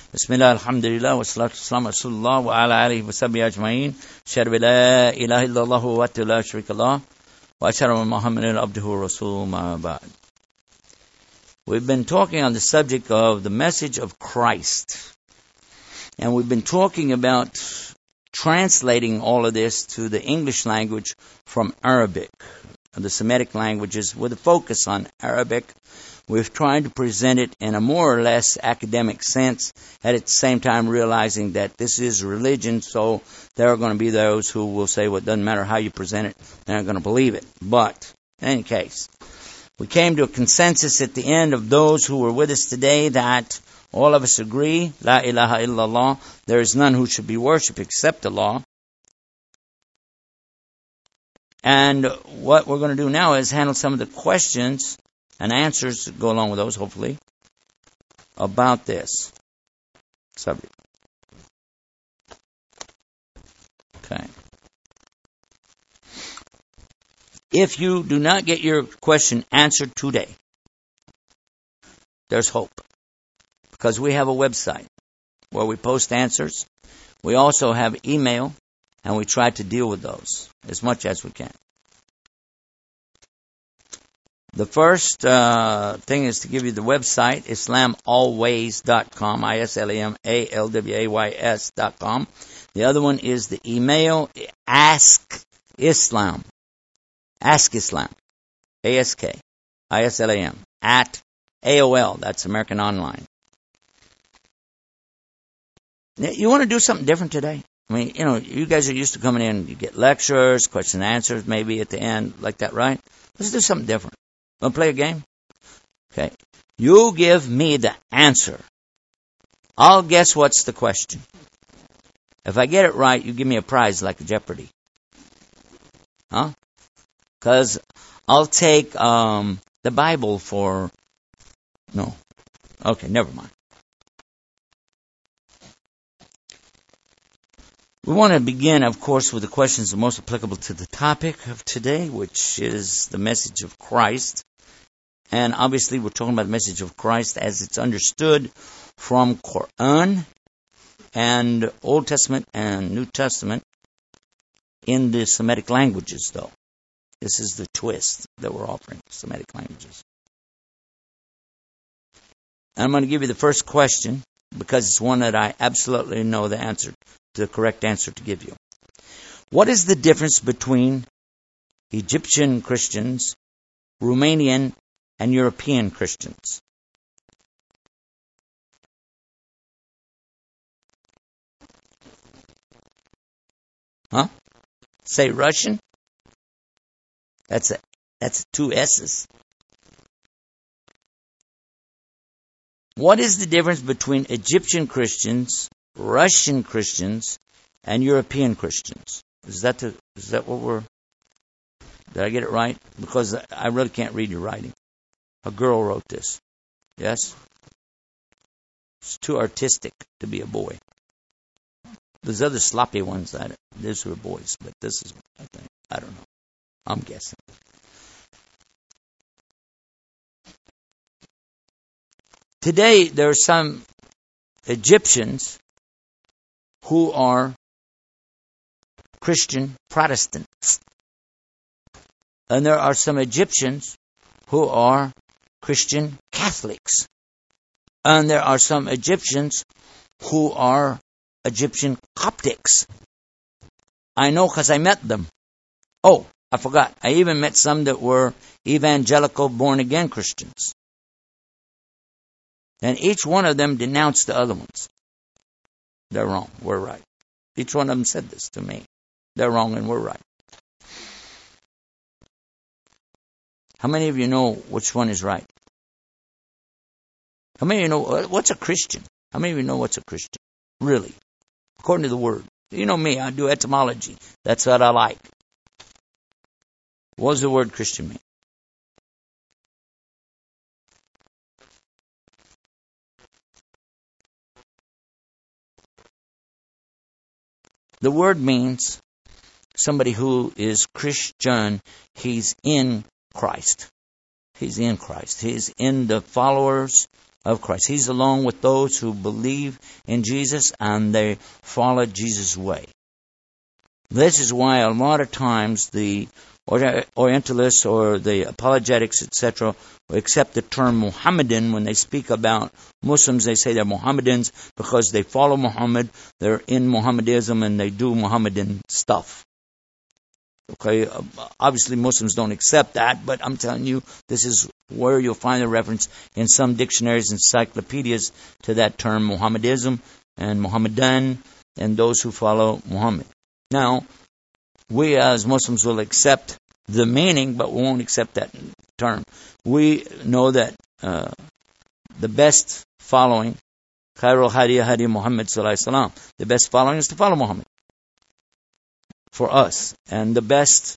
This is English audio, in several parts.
Bismillah, alhamdulillah, wa salatu wassalamu ala rasulullah wa ala alihi wa sahbihi ajma'in. Ashhadu an la ilaha illallah wa wahdahu la sharika lah wa ashhadu anna Muhammadan abduhu wa rasuluhu ma ba'd. We've been talking on the subject of the message of Christ. And we've been talking about translating all of this to the English language from Arabic, the Semitic languages, with a focus on Arabic. We've tried to present it in a more or less academic sense, at the same time realizing that this is religion, so there are going to be those who will say, well, it doesn't matter how you present it, they're not going to believe it. But, in any case, we came to a consensus at the end of those who were with us today that all of us agree, La ilaha illallah, there is none who should be worshipped except Allah. And what we're going to do now is handle some of the questions and answers that go along with those, hopefully, about this subject. Okay. If you do not get your question answered today, there's hope. Because we have a website where we post answers. We also have email, and we try to deal with those as much as we can. The first thing is to give you the website, IslamAlways.com, IslamAlways.com. The other one is the email, Ask Islam, ASK, at AOL, that's American Online. You want to do something different today? I mean, you guys are used to coming in, you get lectures, question and answers maybe at the end, like that, right? Let's do something different. Want to play a game? Okay. You give me the answer. I'll guess what's the question. If I get it right, you give me a prize like Jeopardy. Huh? Because I'll take the Bible for... No. Okay, never mind. We want to begin, of course, with the questions most applicable to the topic of today, which is the message of Christ. And obviously, we're talking about the message of Christ as it's understood from Quran and Old Testament and New Testament in the Semitic languages, though. This is the twist that we're offering, Semitic languages. And I'm going to give you the first question because it's one that I absolutely know the answer, the correct answer to give you. What is the difference between Egyptian Christians, Romanian, and European Christians? Huh? Say Russian? That's two S's. What is the difference between Egyptian Christians, Russian Christians, and European Christians? Is that what we're... Did I get it right? Because I really can't read your writing. A girl wrote this. Yes? It's too artistic to be a boy. There's other sloppy ones that these were boys, but this is, I think, I don't know. I'm guessing. Today, there are some Egyptians who are Christian Protestants. And there are some Egyptians who are Christian Catholics. And there are some Egyptians who are Egyptian Coptics. I know because I met them. Oh, I forgot. I even met some that were evangelical born-again Christians. And each one of them denounced the other ones. They're wrong. We're right. Each one of them said this to me. They're wrong and we're right. How many of you know which one is right? How many of you know what's a Christian? How many of you know what's a Christian? Really? According to the word. You know me, I do etymology. That's what I like. What does the word Christian mean? The word means somebody who is Christian. He's in Christ. He's in Christ. He's in the followers of Christ. He's along with those who believe in Jesus and they follow Jesus' way. This is why a lot of times the Orientalists or the apologetics, etc., accept the term Muhammadan. When they speak about Muslims, they say they're Mohammedans because they follow Muhammad, they're in Mohammedanism, and they do Mohammedan stuff. Okay, obviously Muslims don't accept that, but I'm telling you, this is where you'll find the reference in some dictionaries and encyclopedias to that term Mohammedanism and Muhammadan and those who follow Muhammad. Now, we as Muslims will accept the meaning, but we won't accept that term. We know that the best following, Khairul Hadi Hadi Muhammad Sallallahu Alaihi Wasallam, the best following is to follow Muhammad for us. And the best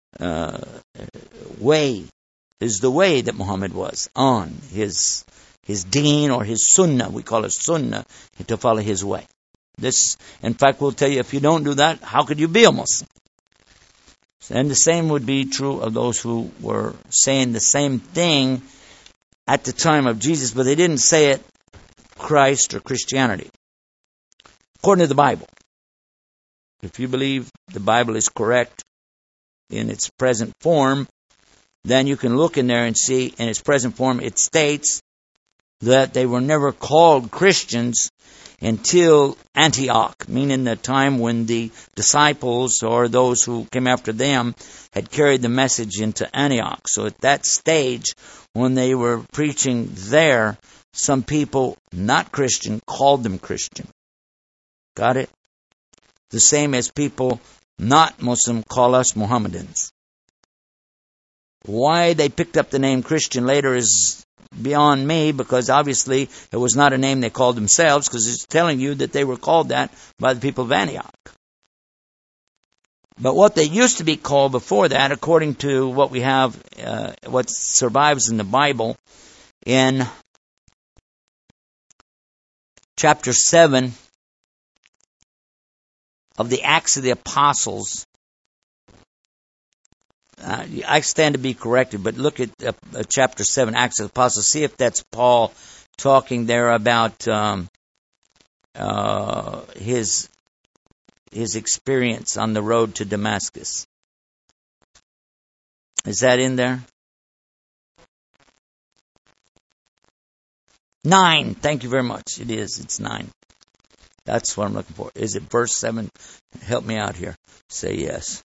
way is the way that Muhammad was on, his deen or his sunnah. We call it sunnah, to follow his way. This, in fact, we'll tell you, if you don't do that, how could you be a Muslim? And the same would be true of those who were saying the same thing at the time of Jesus, but they didn't say it Christ or Christianity. According to the Bible. If you believe the Bible is correct in its present form, then you can look in there and see in its present form it states that they were never called Christians until Antioch, meaning the time when the disciples or those who came after them had carried the message into Antioch. So at that stage, when they were preaching there, some people, not Christian, called them Christian. Got it? The same as people not Muslim call us Mohammedans. Why they picked up the name Christian later is beyond me, because obviously it was not a name they called themselves, because it's telling you that they were called that by the people of Antioch. But what they used to be called before that, according to what we have, what survives in the Bible, in chapter 7 of the Acts of the Apostles, I stand to be corrected, but look at chapter 7, Acts of the Apostles. See if that's Paul talking there about his experience on the road to Damascus. Is that in there? 9. Thank you very much. It is. It's 9. That's what I'm looking for. Is it verse 7? Help me out here. Say yes.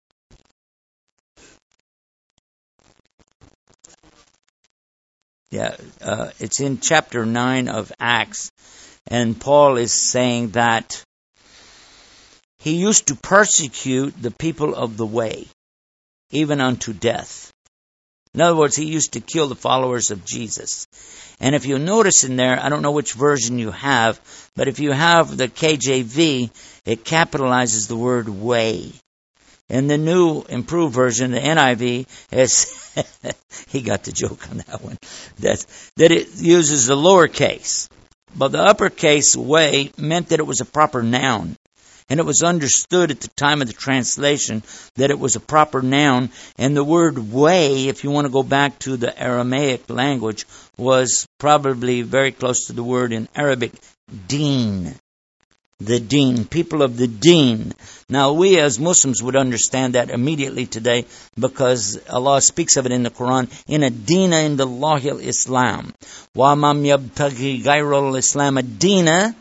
Yeah, it's in chapter 9 of Acts, and Paul is saying that he used to persecute the people of the way, even unto death. In other words, he used to kill the followers of Jesus. And if you notice in there, I don't know which version you have, but if you have the KJV, it capitalizes the word way. In the new improved version, the NIV, he got the joke on that one, that it uses the lowercase. But the uppercase way meant that it was a proper noun. And it was understood at the time of the translation that it was a proper noun. And the word way, if you want to go back to the Aramaic language, was probably very close to the word in Arabic, deen. The deen, people of the deen. Now, we as Muslims would understand that immediately today, because Allah speaks of it in the Quran, in a deena in the Allahi al-Islam. Wa mam yabtaghi ghayra al-Islam ad-deena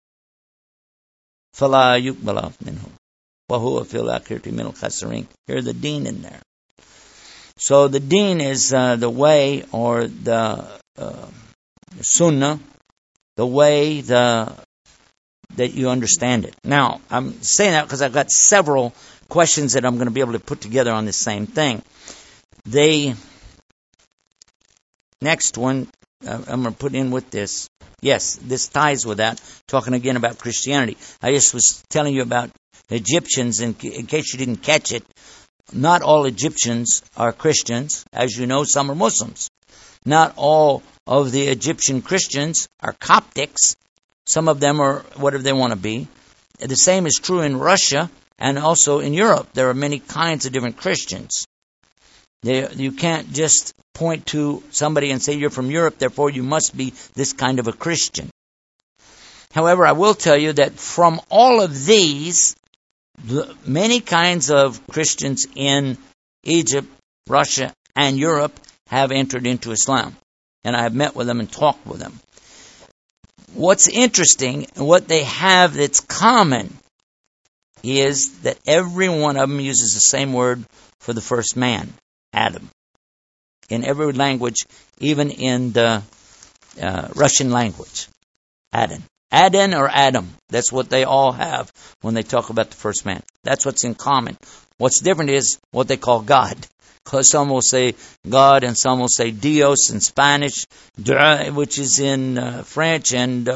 fala yuqbala minhu wa huwa fil akhirati min al-khasirin. Hear the deen in there. So the deen is the way, or the sunnah, the way, that you understand it. Now, I'm saying that because I've got several questions that I'm going to be able to put together on this same thing. Next one, I'm going to put in with this. Yes, this ties with that, talking again about Christianity. I just was telling you about Egyptians, in case you didn't catch it. Not all Egyptians are Christians. As you know, some are Muslims. Not all of the Egyptian Christians are Coptics. Some of them are whatever they want to be. The same is true in Russia and also in Europe. There are many kinds of different Christians. You can't just point to somebody and say, you're from Europe, therefore you must be this kind of a Christian. However, I will tell you that from all of these, many kinds of Christians in Egypt, Russia, and Europe have entered into Islam. And I have met with them and talked with them. What's interesting, and what they have that's common, is that every one of them uses the same word for the first man, Adam. In every language, even in the Russian language, Adam. Adon or Adam. That's what they all have when they talk about the first man. That's what's in common. What's different is what they call God. Because some will say God and some will say Dios in Spanish, which is in French, and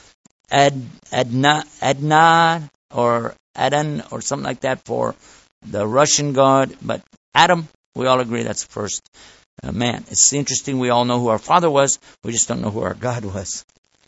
Adnan or Adon or something like that for the Russian God. But Adam, we all agree that's the first man. It's interesting, we all know who our father was, we just don't know who our God was.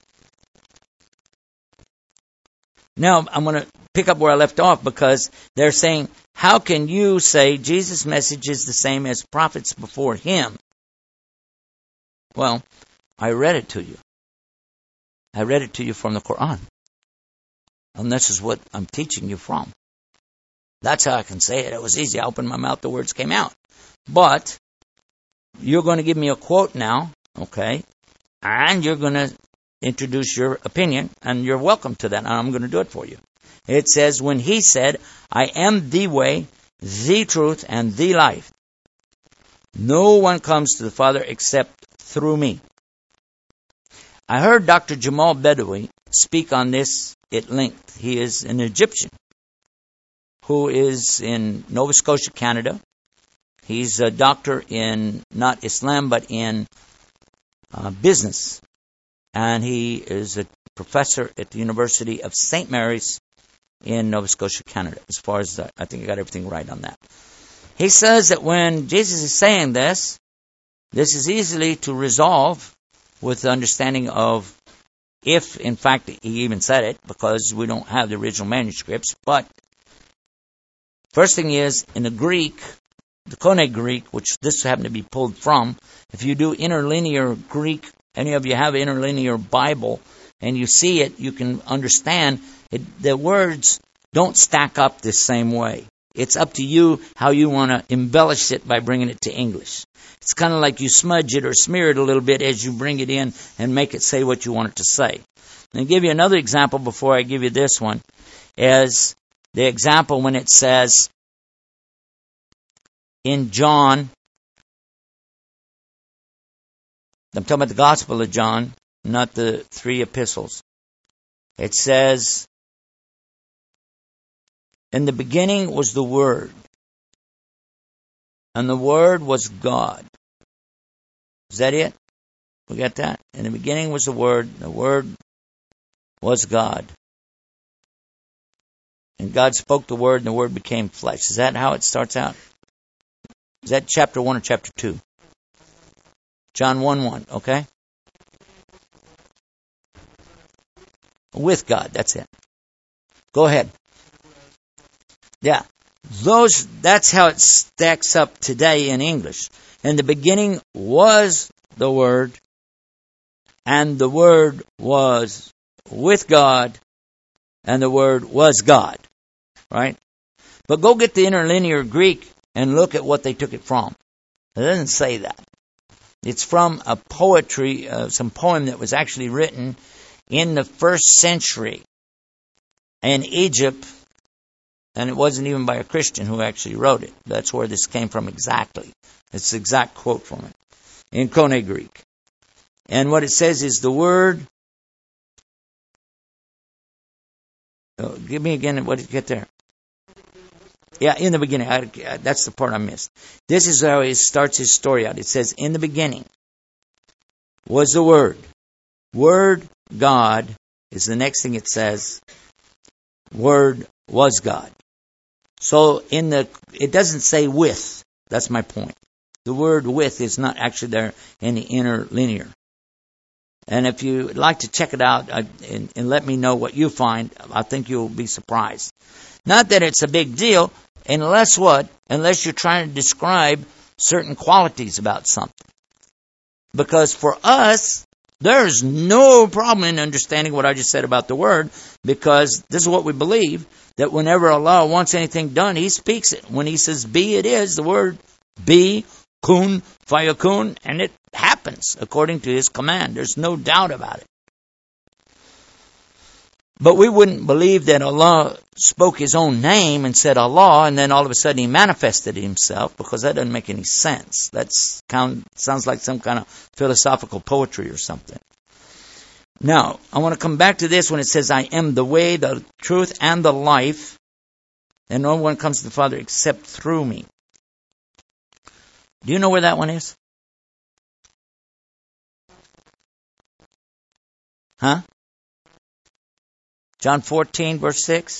Now, I'm going to pick up where I left off because they're saying, how can you say Jesus' message is the same as prophets before him? Well, I read it to you. I read it to you from the Quran. And this is what I'm teaching you from. That's how I can say it. It was easy. I opened my mouth, the words came out. But you're going to give me a quote now, okay? And you're going to introduce your opinion, and you're welcome to that, and I'm going to do it for you. It says, when he said, I am the way, the truth, and the life. No one comes to the Father except through me. I heard Dr. Jamal Badawi speak on this at length. He is an Egyptian who is in Nova Scotia, Canada. He's a doctor in not Islam, but in business. And he is a professor at the University of St. Mary's in Nova Scotia, Canada. As far as I think I got everything right on that. He says that when Jesus is saying this is easily to resolve with the understanding of, if in fact he even said it, because we don't have the original manuscripts. But first thing is, in the Greek, the Koine Greek, which this happened to be pulled from, if you do interlinear Greek, any of you have an interlinear Bible, and you see it, you can understand it. The words don't stack up the same way. It's up to you how you want to embellish it by bringing it to English. It's kind of like you smudge it or smear it a little bit as you bring it in and make it say what you want it to say. I'll give you another example before I give you this one, is the example when it says in John, I'm talking about the Gospel of John, not the 3 epistles. It says, in the beginning was the Word, and the Word was God. Is that it? We got that? In the beginning was the Word was God. And God spoke the Word, and the Word became flesh. Is that how it starts out? Is that chapter 1 or chapter 2? John 1:1, okay? With God, that's it. Go ahead. Yeah. That's how it stacks up today in English. In the beginning was the Word, and the Word was with God, and the Word was God. Right? But go get the interlinear Greek and look at what they took it from. It doesn't say that. It's from a poetry, some poem that was actually written in the 1st century in Egypt, and it wasn't even by a Christian who actually wrote it. That's where this came from exactly. It's the exact quote from it in Koine Greek. And what it says is the Word. Give me again, what did you get there? Yeah, in the beginning. That's the part I missed. This is how he starts his story out. It says, in the beginning was the Word. Word, God, is the next thing it says. Word was God. So it doesn't say with. That's my point. The word with is not actually there in the interlinear. And if you'd like to check it out and let me know what you find, I think you'll be surprised. Not that it's a big deal, unless you're trying to describe certain qualities about something. Because for us, there's no problem in understanding what I just said about the word, because this is what we believe, that whenever Allah wants anything done, He speaks it. When He says be, it is, the word be, kun, fayakun, and it happens according to His command. There's no doubt about it. But we wouldn't believe that Allah spoke His own name and said Allah, and then all of a sudden He manifested Himself, because that doesn't make any sense. That sounds like some kind of philosophical poetry or something. Now, I want to come back to this when it says, I am the way, the truth, and the life, and no one comes to the Father except through me. Do you know where that one is? Huh? John 14, verse 6.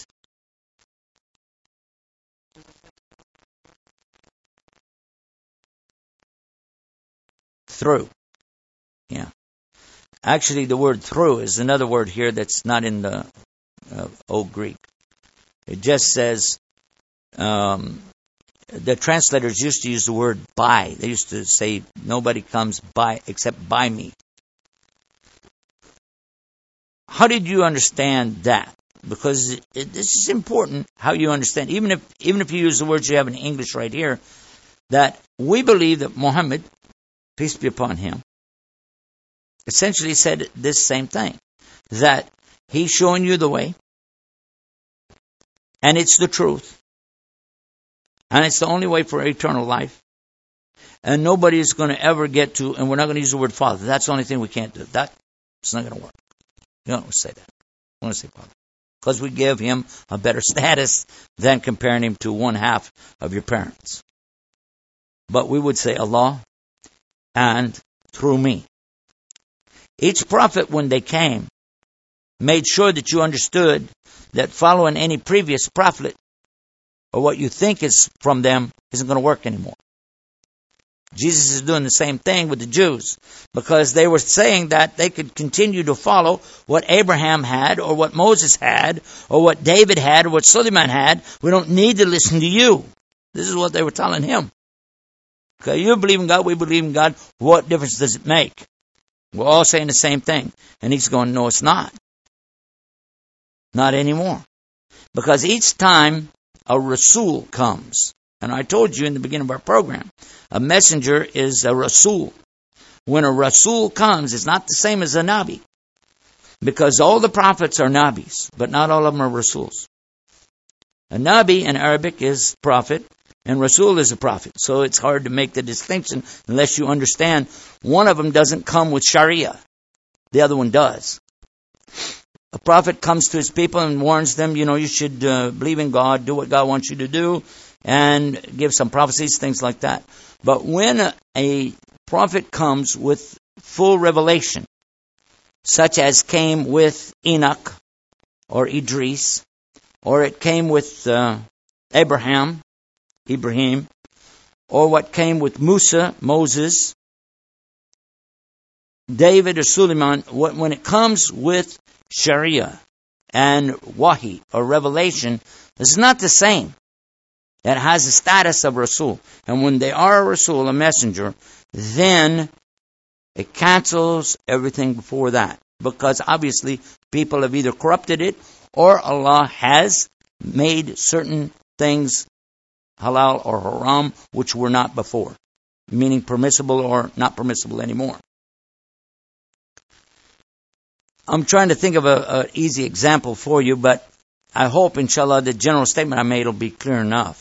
Through. Yeah. Actually, the word through is another word here that's not in the Old Greek. It just says, the translators used to use the word by. They used to say, nobody comes by except by me. How did you understand that? Because this is important, how you understand. Even if you use the words you have in English right here, that we believe that Muhammad, peace be upon him, essentially said this same thing. That he's showing you the way, and it's the truth, and it's the only way for eternal life. And nobody is going to ever get to, and we're not going to use the word Father. That's the only thing we can't do. That's not going to work. You don't say that. I want to say Father. Because we give him a better status than comparing him to one half of your parents. But we would say Allah and through me. Each prophet, when they came, made sure that you understood that following any previous prophet or what you think is from them isn't going to work anymore. Jesus is doing the same thing with the Jews, because they were saying that they could continue to follow what Abraham had, or what Moses had, or what David had, or what Suleiman had. We don't need to listen to you. This is what they were telling him. Okay, you believe in God, we believe in God. What difference does it make? We're all saying the same thing. And he's going, no, it's not. Not anymore. Because each time a Rasul comes, and I told you in the beginning of our program, a messenger is a Rasul. When a Rasul comes, it's not the same as a Nabi. Because all the prophets are Nabis, but not all of them are Rasuls. A Nabi in Arabic is prophet, and Rasul is a prophet. So it's hard to make the distinction unless you understand one of them doesn't come with Sharia. The other one does. A prophet comes to his people and warns them, you should believe in God, do what God wants you to do, and give some prophecies, things like that. But when a prophet comes with full revelation, such as came with Enoch or Idris, or it came with Ibrahim, or what came with Musa, Moses, David or Suleiman, when it comes with Sharia and Wahi or revelation, it's not the same. It has the status of Rasul. And when they are a Rasul, a messenger, then it cancels everything before that. Because obviously people have either corrupted it or Allah has made certain things halal or haram which were not before. Meaning permissible or not permissible anymore. I'm trying to think of an easy example for you, but I hope, inshallah, the general statement I made will be clear enough.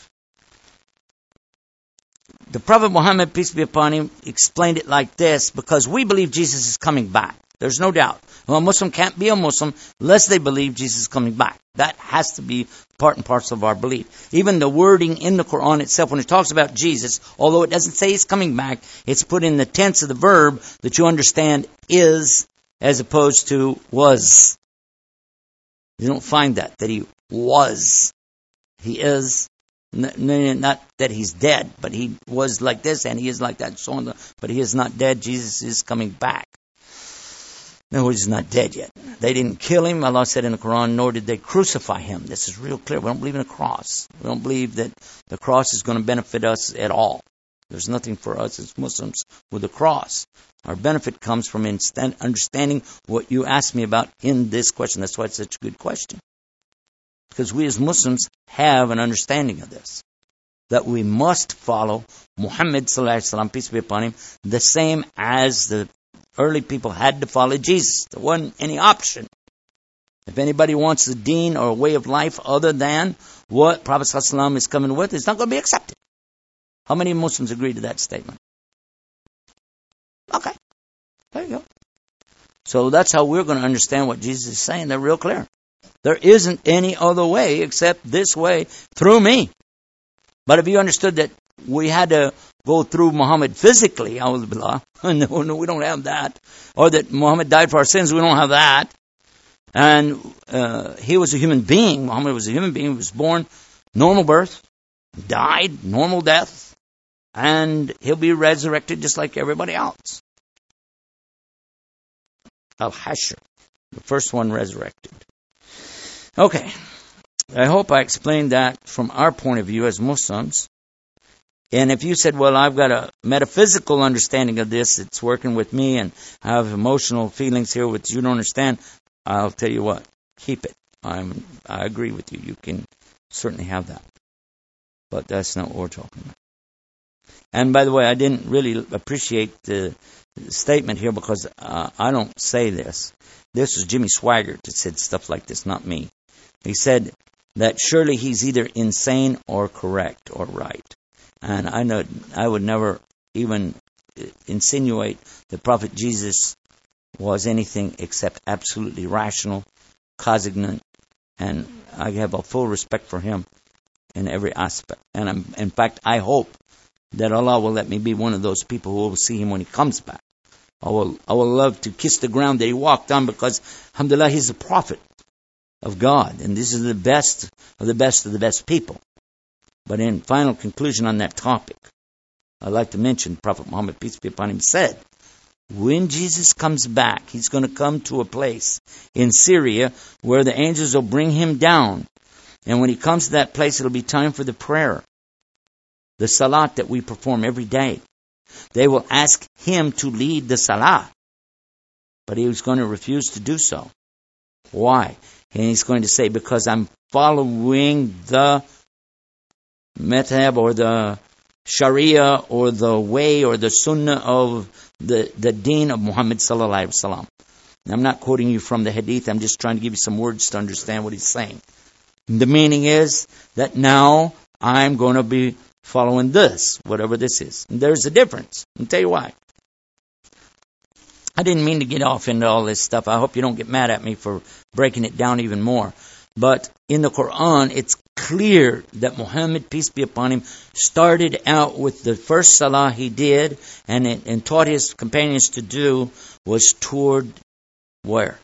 The Prophet Muhammad, peace be upon him, explained it like this, because we believe Jesus is coming back. There's no doubt. Well, a Muslim can't be a Muslim unless they believe Jesus is coming back. That has to be part and parcel of our belief. Even the wording in the Quran itself, when it talks about Jesus, although it doesn't say he's coming back, it's put in the tense of the verb that you understand is as opposed to was. You don't find that he was. He is. Not that he's dead, but he was like this and he is like that and so on. But he is not dead. Jesus is coming back. No, he's not dead yet. They didn't kill him, Allah said in the Quran, nor did they crucify him. This is real clear. We don't believe in a cross. We don't believe that the cross is going to benefit us at all. There's nothing for us as Muslims with the cross. Our benefit comes from understanding what you asked me about in this question. That's why it's such a good question. Because we as Muslims have an understanding of this. That we must follow Muhammad sallallahu alaihi wasallam, peace be upon him, the same as the early people had to follow Jesus. There wasn't any option. If anybody wants a deen or a way of life other than what Prophet sallallahu alaihi wasallam is coming with, it's not going to be accepted. How many Muslims agree to that statement? Okay. There you go. So that's how we're going to understand what Jesus is saying. They're real clear. There isn't any other way except this way through me. But if you understood that we had to go through Muhammad physically, no, we don't have that. Or that Muhammad died for our sins, we don't have that. And he was a human being. Muhammad was a human being. He was born, normal birth, died, normal death, and he'll be resurrected just like everybody else. Al-Hashr, the first one resurrected. Okay. I hope I explained that from our point of view as Muslims. And if you said, well, I've got a metaphysical understanding of this, it's working with me, and I have emotional feelings here which you don't understand, I'll tell you what, keep it. I agree with you. You can certainly have that. But that's not what we're talking about. And by the way, I didn't really appreciate the statement here because I don't say this. This was Jimmy Swaggart that said stuff like this, not me. He said that surely he's either insane or correct or right. And I would never even insinuate that Prophet Jesus was anything except absolutely rational, cognitive, and I have a full respect for him in every aspect. And in fact, I hope that Allah will let me be one of those people who will see him when he comes back. I will love to kiss the ground that he walked on because, alhamdulillah, he's a prophet of God. And this is the best of the best of the best people. But in final conclusion on that topic, I'd like to mention Prophet Muhammad, peace be upon him, said, when Jesus comes back, he's going to come to a place in Syria where the angels will bring him down. And when he comes to that place, it'll be time for the prayer, the salat that we perform every day. They will ask him to lead the salah, but he was going to refuse to do so. Why? And he's going to say, because I'm following the madhab or the sharia or the way or the sunnah of the deen of Muhammad sallallahu alaihi wasallam. I'm not quoting you from the hadith. I'm just trying to give you some words to understand what he's saying. The meaning is that now I'm going to be following this, whatever this is. And there's a difference. I'll tell you why. I didn't mean to get off into all this stuff. I hope you don't get mad at me for breaking it down even more. But in the Quran, it's clear that Muhammad, peace be upon him, started out with the first salah he did and taught his companions to do was toward where?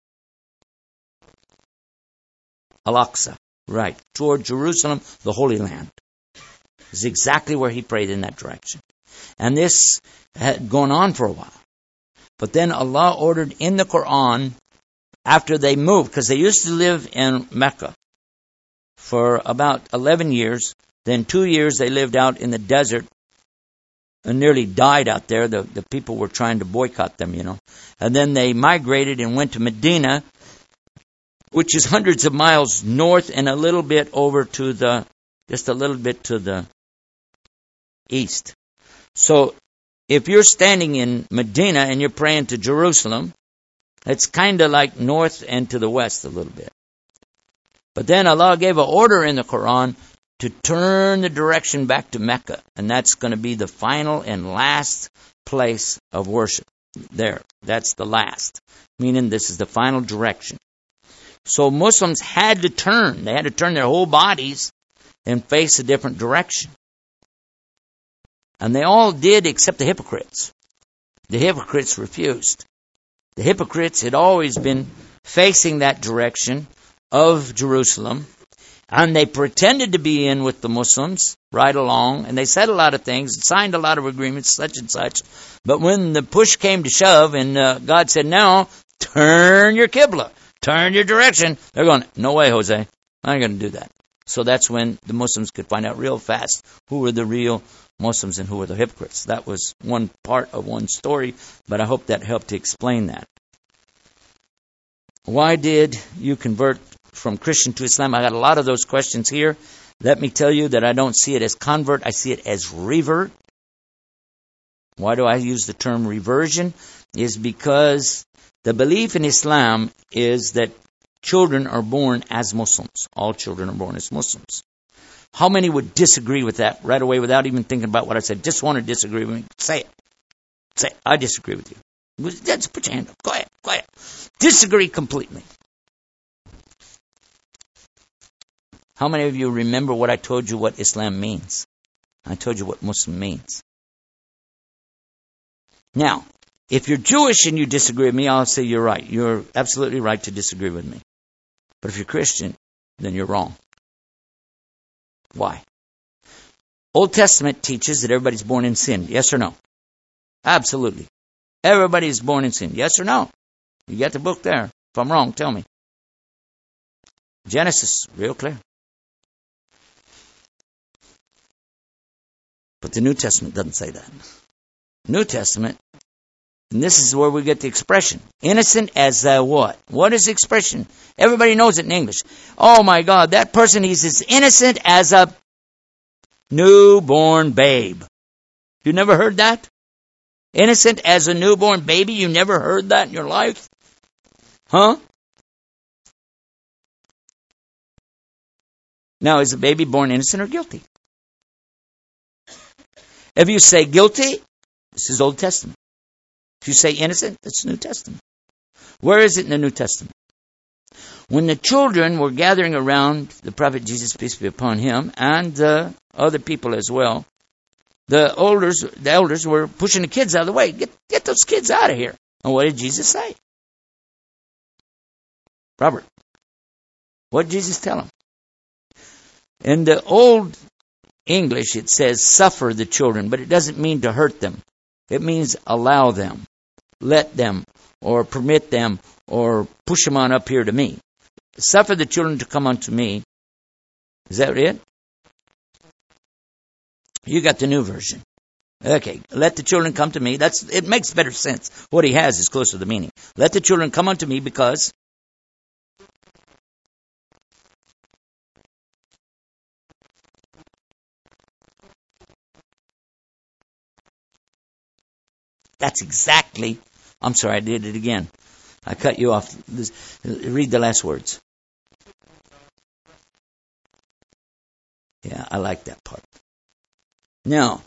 Al-Aqsa. Right. Toward Jerusalem, the Holy Land. Is exactly where he prayed in that direction. And this had gone on for a while. But then Allah ordered in the Quran, after they moved, because they used to live in Mecca for about 11 years. Then 2 years they lived out in the desert and nearly died out there. The people were trying to boycott them, And then they migrated and went to Medina, which is hundreds of miles north and a little bit over to just a little bit to the east. So if you're standing in Medina and you're praying to Jerusalem, it's kind of like north and to the west a little bit. But then Allah gave an order in the Quran to turn the direction back to Mecca. And that's going to be the final and last place of worship. There. That's the last. Meaning this is the final direction. So Muslims had to turn. They had to turn their whole bodies and face a different direction. And they all did except the hypocrites. The hypocrites refused. The hypocrites had always been facing that direction of Jerusalem, and they pretended to be in with the Muslims right along, and they said a lot of things, signed a lot of agreements, such and such. But when the push came to shove, and God said, "Now turn your Qibla, turn your direction," they're going, "No way, Jose, I ain't going to do that." So that's when the Muslims could find out real fast who were the real Muslims and who were the hypocrites. That was one part of one story, but I hope that helped to explain that. Why did you convert from Christian to Islam? I got a lot of those questions here. Let me tell you that I don't see it as convert. I see it as revert. Why do I use the term reversion? Is because the belief in Islam is that children are born as Muslims. All children are born as Muslims. How many would disagree with that right away without even thinking about what I said? Just want to disagree with me? Say it. Say it. I disagree with you. Just put your hand up. Go ahead. Go ahead. Disagree completely. How many of you remember what I told you what Islam means? I told you what Muslim means. Now, if you're Jewish and you disagree with me, I'll say you're right. You're absolutely right to disagree with me. But if you're Christian, then you're wrong. Why? Old Testament teaches that everybody's born in sin. Yes or no? Absolutely. Everybody is born in sin. Yes or no? You got the book there. If I'm wrong, tell me. Genesis, real clear. But the New Testament doesn't say that. New Testament, and this is where we get the expression. Innocent as a what? What is the expression? Everybody knows it in English. Oh my God, that person is as innocent as a newborn babe. You never heard that? Innocent as a newborn baby? You never heard that in your life? Huh? Now, is the baby born innocent or guilty? If you say guilty, this is Old Testament. If you say innocent, it's New Testament. Where is it in the New Testament? When the children were gathering around the prophet Jesus, peace be upon him, and other people as well, the elders were pushing the kids out of the way. Get those kids out of here. And what did Jesus say? Robert, what did Jesus tell them? In the Old English, it says suffer the children, but it doesn't mean to hurt them. It means allow them, let them, or permit them, or push them on up here to me. Suffer the children to come unto me. Is that it? You got the new version. Okay, let the children come to me. It makes better sense. What he has is closer to the meaning. Let the children come unto me because that's exactly, I'm sorry, I did it again. I cut you off. Read the last words. Yeah, I like that part. Now,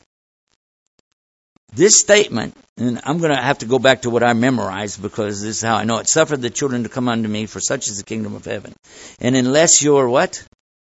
this statement, and I'm going to have to go back to what I memorized because this is how I know it. Suffer the children to come unto me, for such is the kingdom of heaven. And unless you're what?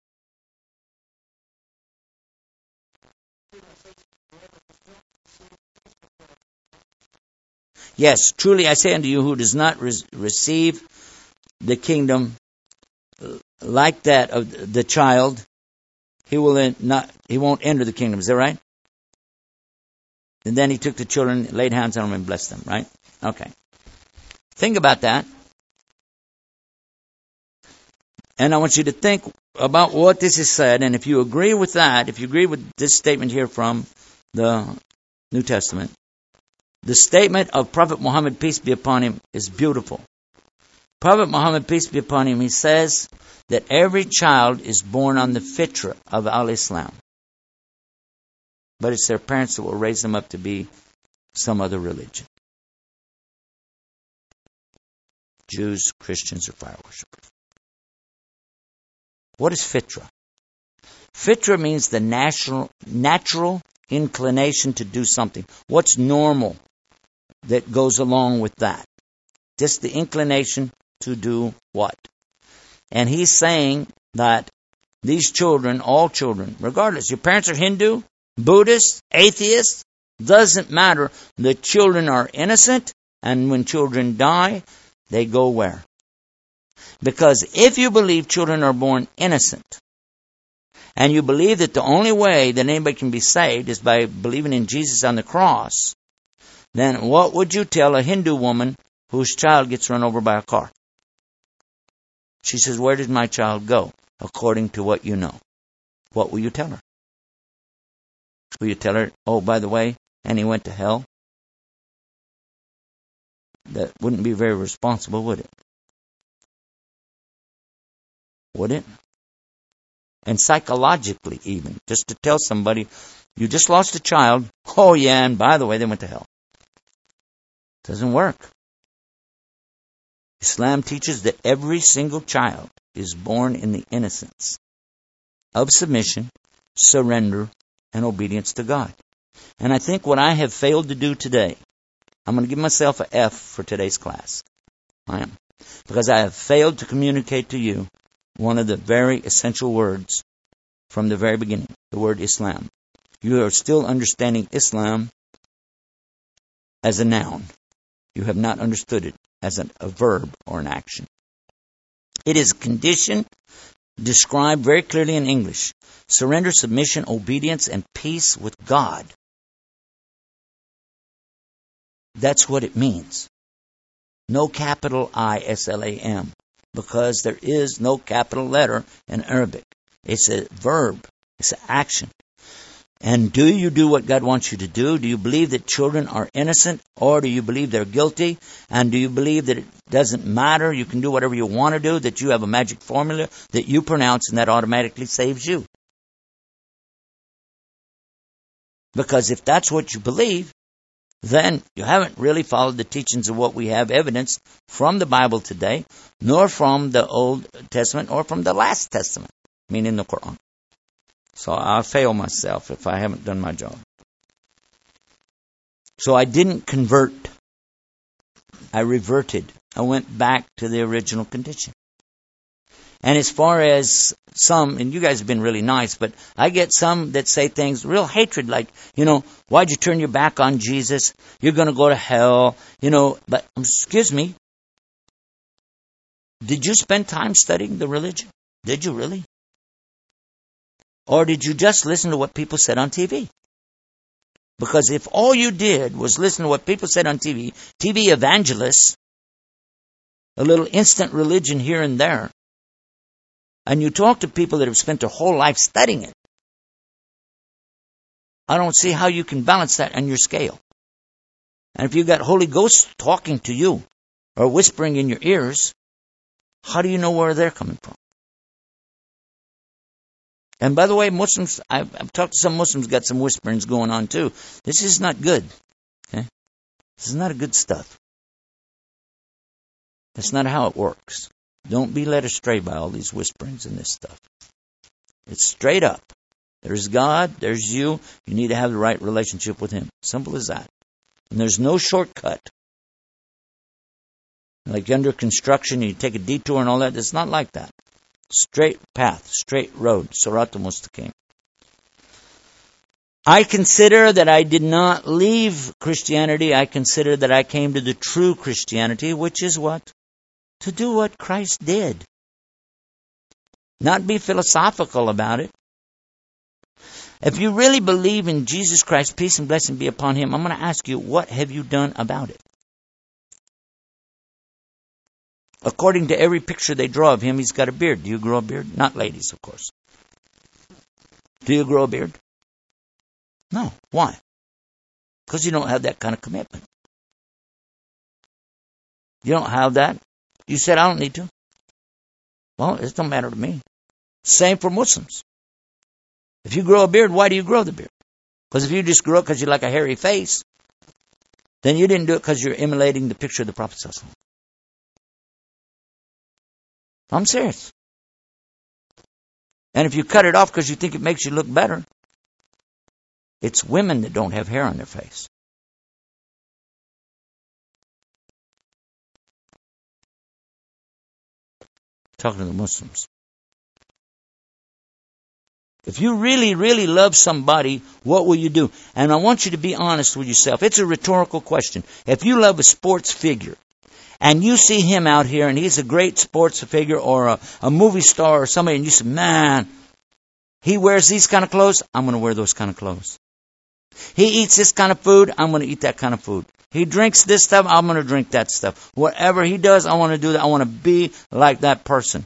Yes, truly I say unto you, who does not receive the kingdom like that of the child, he won't enter the kingdom. Is that right? And then he took the children, laid hands on them, and blessed them, right? Okay. Think about that. And I want you to think about what this is said, and if you agree with that, if you agree with this statement here from the New Testament, the statement of Prophet Muhammad, peace be upon him, is beautiful. Prophet Muhammad, peace be upon him, he says that every child is born on the fitra of al-Islam. But it's their parents that will raise them up to be some other religion. Jews, Christians, or fire worshippers. What is fitra? Fitra means the natural inclination to do something. What's normal that goes along with that? Just the inclination to do what? And he's saying that these children, all children, regardless, your parents are Hindu, Buddhist, atheist, doesn't matter. The children are innocent, and when children die, they go where? Because if you believe children are born innocent, and you believe that the only way that anybody can be saved is by believing in Jesus on the cross, then what would you tell a Hindu woman whose child gets run over by a car? She says, where did my child go? According to what you know. What will you tell her? Will you tell her, oh, by the way, and he went to hell? That wouldn't be very responsible, would it? Would it? And psychologically even, just to tell somebody, you just lost a child, oh yeah, and by the way, they went to hell. Doesn't work. Islam teaches that every single child is born in the innocence of submission, surrender, and obedience to God. And I think what I have failed to do today, I'm going to give myself an F for today's class. I am. Because I have failed to communicate to you one of the very essential words from the very beginning, the word Islam. You are still understanding Islam as a noun. You have not understood it as a verb or an action. It is a condition described very clearly in English. Surrender, submission, obedience, and peace with God. That's what it means. No capital I-S-L-A-M, because there is no capital letter in Arabic. It's a verb. It's an action. And do you do what God wants you to do? Do you believe that children are innocent, or do you believe they're guilty? And do you believe that it doesn't matter, you can do whatever you want to do, that you have a magic formula that you pronounce and that automatically saves you? Because if that's what you believe, then you haven't really followed the teachings of what we have evidence from the Bible today, nor from the Old Testament, or from the Last Testament, meaning the Quran. So I'll fail myself if I haven't done my job. So I didn't convert. I reverted. I went back to the original condition. And as far as some, and you guys have been really nice, but I get some that say things, real hatred, like, why'd you turn your back on Jesus? You're going to go to hell, But, excuse me, did you spend time studying the religion? Did you really? Or did you just listen to what people said on TV? Because if all you did was listen to what people said on TV, TV evangelists, a little instant religion here and there, and you talk to people that have spent their whole life studying it, I don't see how you can balance that on your scale. And if you've got Holy Ghost talking to you or whispering in your ears, how do you know where they're coming from? And by the way, Muslims, I've talked to some Muslims, got some whisperings going on too. This is not good. Okay? This is not a good stuff. That's not how it works. Don't be led astray by all these whisperings and this stuff. It's straight up. There's God, there's you. You need to have the right relationship with Him. Simple as that. And there's no shortcut. Like under construction, you take a detour and all that. It's not like that. Straight path, straight road, Siratul Mustaqim. I consider that I did not leave Christianity. I consider that I came to the true Christianity, which is what? To do what Christ did. Not be philosophical about it. If you really believe in Jesus Christ, peace and blessing be upon Him, I'm going to ask you, what have you done about it? According to every picture they draw of Him, He's got a beard. Do you grow a beard? Not ladies, of course. Do you grow a beard? No. Why? Because you don't have that kind of commitment. You don't have that. You said, I don't need to. Well, it don't matter to me. Same for Muslims. If you grow a beard, why do you grow the beard? Because if you just grow it because you like a hairy face, then you didn't do it because you're emulating the picture of the Prophet ﷺ. I'm serious. And if you cut it off because you think it makes you look better, it's women that don't have hair on their face. Talking to the Muslims. If you really, really love somebody, what will you do? And I want you to be honest with yourself. It's a rhetorical question. If you love a sports figure, and you see him out here, and he's a great sports figure or a movie star or somebody, and you say, man, he wears these kind of clothes, I'm going to wear those kind of clothes. He eats this kind of food, I'm going to eat that kind of food. He drinks this stuff, I'm going to drink that stuff. Whatever he does, I want to do that. I want to be like that person.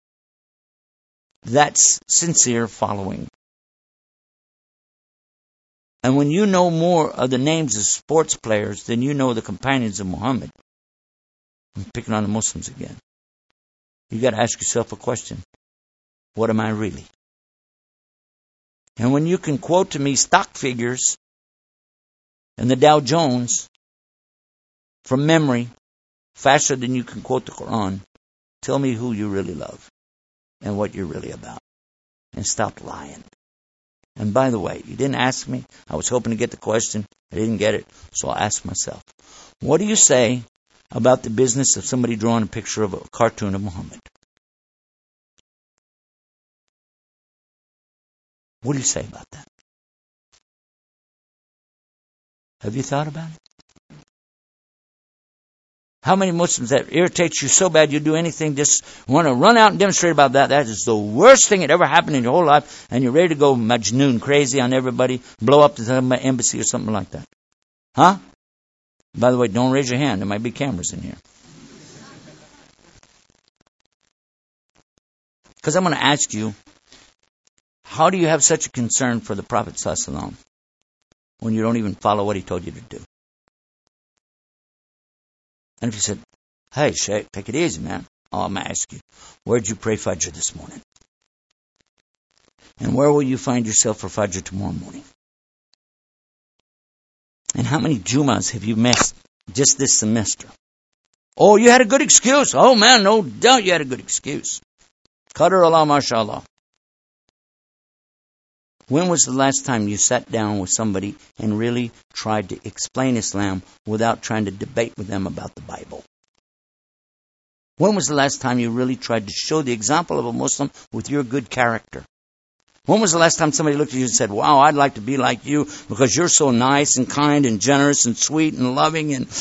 That's sincere following. And when you know more of the names of sports players than you know the companions of Muhammad, I'm picking on the Muslims again. You got to ask yourself a question. What am I really? And when you can quote to me stock figures and the Dow Jones from memory faster than you can quote the Quran, tell me who you really love and what you're really about. And stop lying. And by the way, you didn't ask me. I was hoping to get the question. I didn't get it. So I'll ask myself. What do you say about the business of somebody drawing a picture of a cartoon of Muhammad? What do you say about that? Have you thought about it? How many Muslims that irritates you so bad you do anything, just want to run out and demonstrate about that? That is the worst thing that ever happened in your whole life, and you're ready to go Majnoon, crazy on everybody, blow up the embassy or something like that. Huh? By the way, don't raise your hand. There might be cameras in here. Because I'm going to ask you, how do you have such a concern for the Prophet ﷺ when you don't even follow what he told you to do? And if you said, hey, Sheikh, take it easy, man. Oh, I'm going to ask you, where'd you pray Fajr this morning? And where will you find yourself for Fajr tomorrow morning? And how many Jummahs have you missed just this semester? Oh, you had a good excuse. Oh, man, no doubt you had a good excuse. Qadar Allah, mashallah. When was the last time you sat down with somebody and really tried to explain Islam without trying to debate with them about the Bible? When was the last time you really tried to show the example of a Muslim with your good character? When was the last time somebody looked at you and said, wow, I'd like to be like you because you're so nice and kind and generous and sweet and loving and...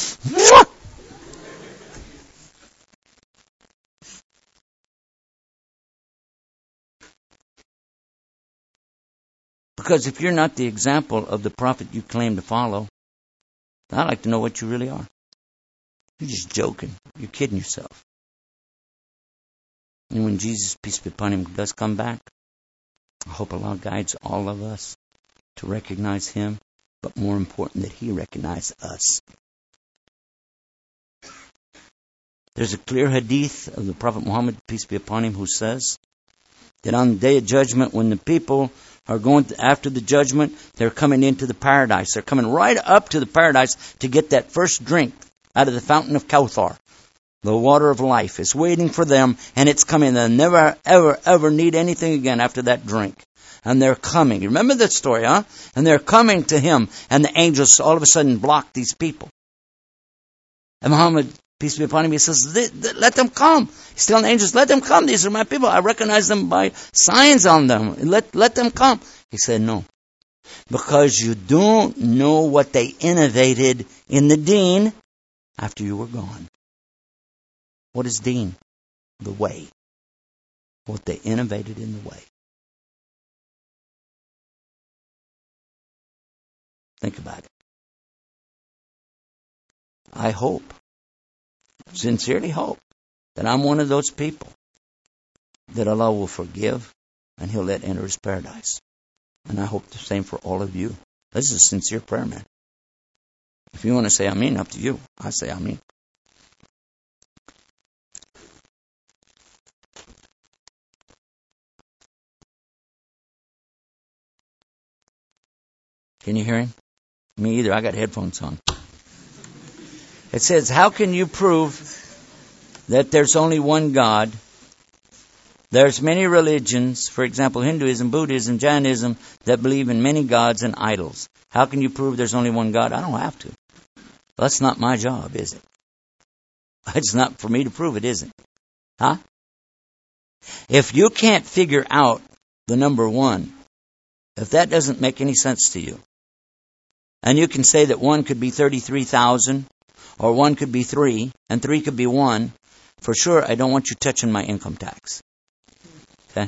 Because if you're not the example of the Prophet you claim to follow, I'd like to know what you really are. You're just joking. You're kidding yourself. And when Jesus, peace be upon him, does come back, I hope Allah guides all of us to recognize him, but more important that he recognize us. There's a clear hadith of the Prophet Muhammad, peace be upon him, who says that on the day of judgment, when the people are going after the judgment, they're coming into the paradise. They're coming right up to the paradise to get that first drink out of the fountain of Kawthar. The water of life is waiting for them, and it's coming. They'll never, ever, ever need anything again after that drink. And they're coming. You remember that story, huh? And they're coming to him, and the angels all of a sudden block these people. And Muhammad, peace be upon him, he says, let them come. He's telling the angels, let them come. These are my people. I recognize them by signs on them. Let them come. He said, no. Because you don't know what they innovated in the deen after you were gone. What is deen? The way. What they innovated in the way. Think about it. I hope, sincerely hope, that I'm one of those people that Allah will forgive and He'll let enter His paradise. And I hope the same for all of you. This is a sincere prayer, man. If you want to say Ameen, up to you. I say Ameen. Can you hear him? Me either. I got headphones on. It says, how can you prove that there's only one God? There's many religions, for example, Hinduism, Buddhism, Jainism, that believe in many gods and idols. How can you prove there's only one God? I don't have to. That's not my job, is it? It's not for me to prove it, is it? Huh? If you can't figure out the number one, if that doesn't make any sense to you, and you can say that one could be 33,000, or one could be 3, and 3 could be 1, for sure I don't want you touching my income tax. Okay?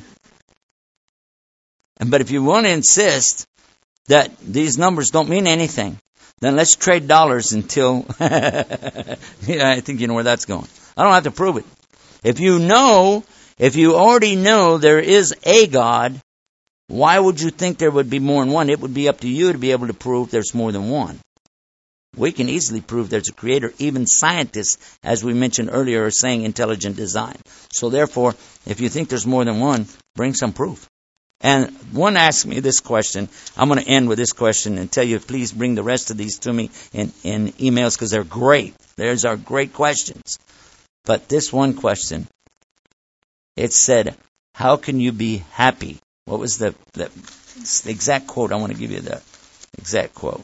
But if you want to insist that these numbers don't mean anything, then let's trade dollars until... yeah, I think you know where that's going. I don't have to prove it. If you already know there is a God, Why would you think there would be more than one? It would be up to you to be able to prove there's more than one. We can easily prove there's a creator. Even scientists, as we mentioned earlier, are saying intelligent design. So therefore, if you think there's more than one, bring some proof. And one asked me this question. I'm going to end with this question and tell you, please bring the rest of these to me in emails because they're great. There's our great questions. But this one question, it said, how can you be happy? What was the exact quote? I want to give you the exact quote.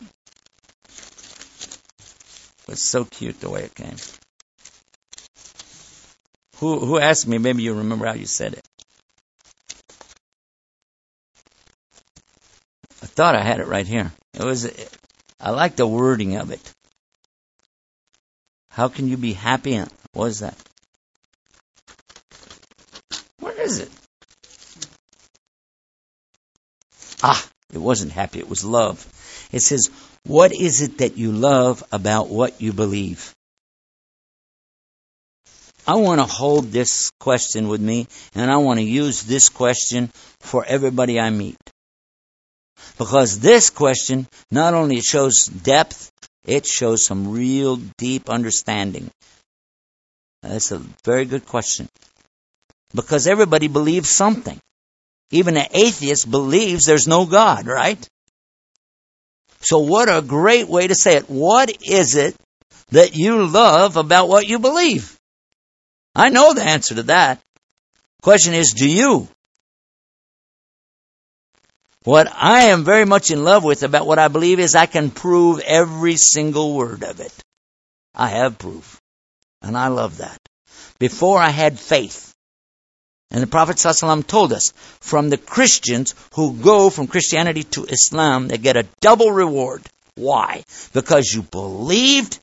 It was so cute the way it came. Who asked me? Maybe you remember how you said it. I thought I had it right here. I like the wording of it. How can you be happy? What is that? Where is it? It wasn't happy. It was love. It says, what is it that you love about what you believe? I want to hold this question with me, and I want to use this question for everybody I meet. Because this question not only shows depth, it shows some real deep understanding. That's a very good question. Because everybody believes something. Even an atheist believes there's no God, right? So what a great way to say it. What is it that you love about what you believe? I know the answer to that. The question is, do you? What I am very much in love with about what I believe is I can prove every single word of it. I have proof. And I love that. Before I had faith. And the Prophet ﷺ told us, from the Christians who go from Christianity to Islam, they get a double reward. Why? Because you believed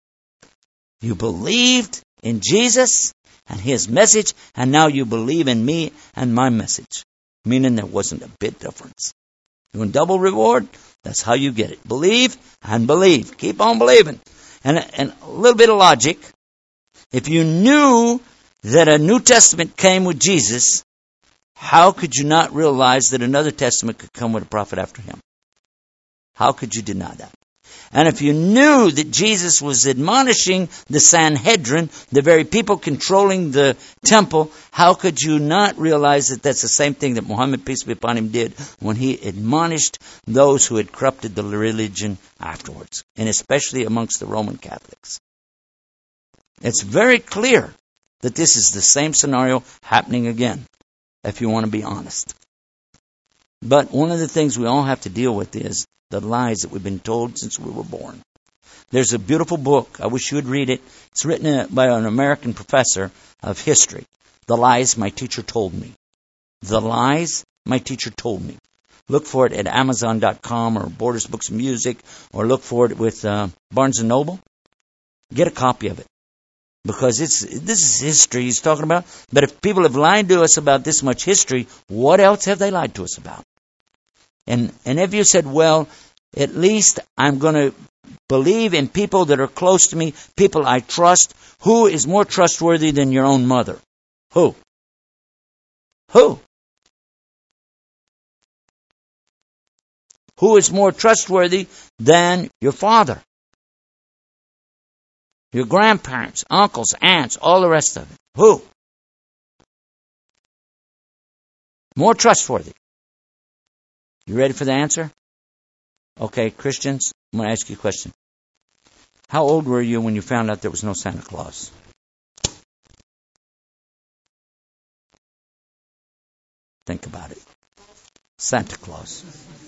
in Jesus and His message, and now you believe in me and my message. Meaning there wasn't a bit difference. You want double reward? That's how you get it. Believe and believe. Keep on believing. And a little bit of logic. If you knew that a New Testament came with Jesus, how could you not realize that another testament could come with a prophet after him? How could you deny that? And if you knew that Jesus was admonishing the Sanhedrin, the very people controlling the temple, how could you not realize that that's the same thing that Muhammad, peace be upon him, did when he admonished those who had corrupted the religion afterwards, and especially amongst the Roman Catholics? It's very clear that this is the same scenario happening again, if you want to be honest. But one of the things we all have to deal with is the lies that we've been told since we were born. There's a beautiful book. I wish you would read it. It's written by an American professor of history. The Lies My Teacher Told Me. The Lies My Teacher Told Me. Look for it at Amazon.com or Borders Books and Music, or look for it with Barnes & Noble. Get a copy of it. Because this is history he's talking about. But if people have lied to us about this much history, what else have they lied to us about? And if you said, well, at least I'm going to believe in people that are close to me, people I trust. Who is more trustworthy than your own mother? Who? Who? Who is more trustworthy than your father? Your grandparents, uncles, aunts, all the rest of it. Who? More trustworthy. You ready for the answer? Okay, Christians, I'm going to ask you a question. How old were you when you found out there was no Santa Claus? Think about it. Santa Claus.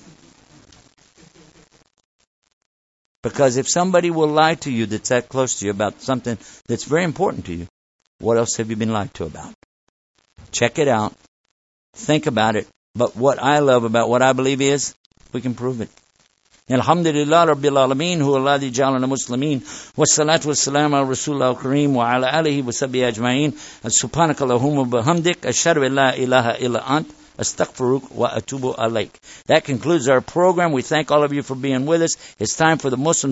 Because if somebody will lie to you that's that close to you about something that's very important to you, what else have you been lied to about? Check it out. Think about it. But what I love about what I believe is, we can prove it. Alhamdulillah Rabbil Alameen, huwa alladhi ja'alana muslimin, wassalatu wassalamu ala Rasulullah al-Kareem, wa ala alihi wa sahbihi ajma'in, subhanaka Allahumma bihamdik, ashhadu an la ilaha illa ant, astaghfiruk wa atubu alaik. That concludes our program. We thank all of you for being with us. It's time for the Muslims